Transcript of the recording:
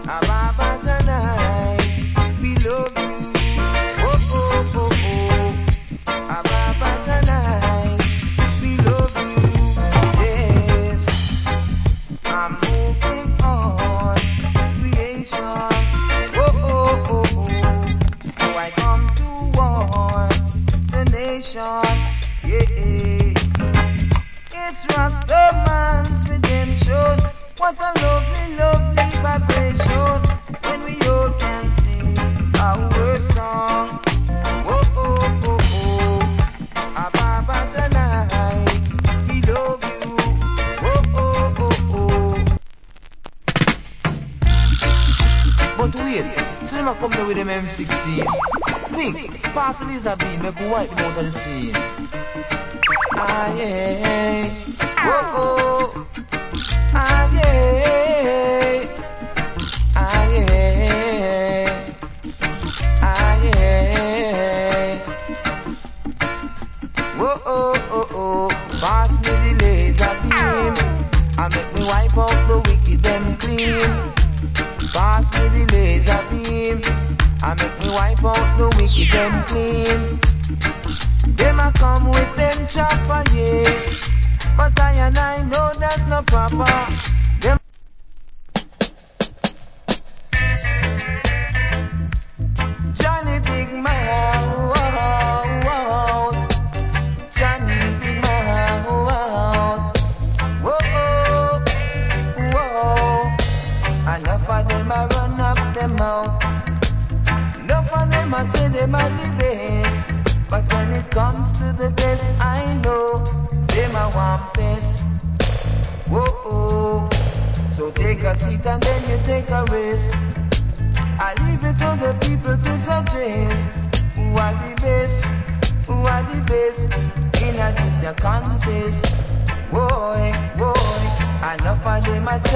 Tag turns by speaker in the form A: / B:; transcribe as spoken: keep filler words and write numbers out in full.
A: Ababa tonight, we love you. Oh, oh, oh, oh. Ababa tonight, we love you. Yes, I'm moving on. Creation. Oh, oh, oh, oh. So I come to warn the nation. Yeah. It's Rastaman's redemption. What a lovely, lovely vibration when we all can sing our song. Oh, oh, oh, oh. Ababa tonight, we love you. Oh, oh, oh, oh. But wait, so them a come there with them M sixteen. Quick, pass the laser beam, make we wipe them out of the scene. Ah, yeah. Oh, oh. Ah, yeah. Ah, yeah. Ah, yeah. Oh, oh, oh, oh. Pass me the laser beam and make me wipe out the wicked and clean. Pass me the laser beam and make me wipe out the wicked and clean. Them a come with them chopper, yes, but I and I know that's not proper. Them Johnny Big Man, wow, wow. Johnny Big Man, wow, whoa, whoa. Enough of them a run up them mouth. Enough of them a say them a the best. But when it comes to the best, I know them a want best. Whoa, so take a seat and then you take a rest. I leave it to the people to suggest who are the best, who are the best in a this a contest. Boy, boy, enough of them a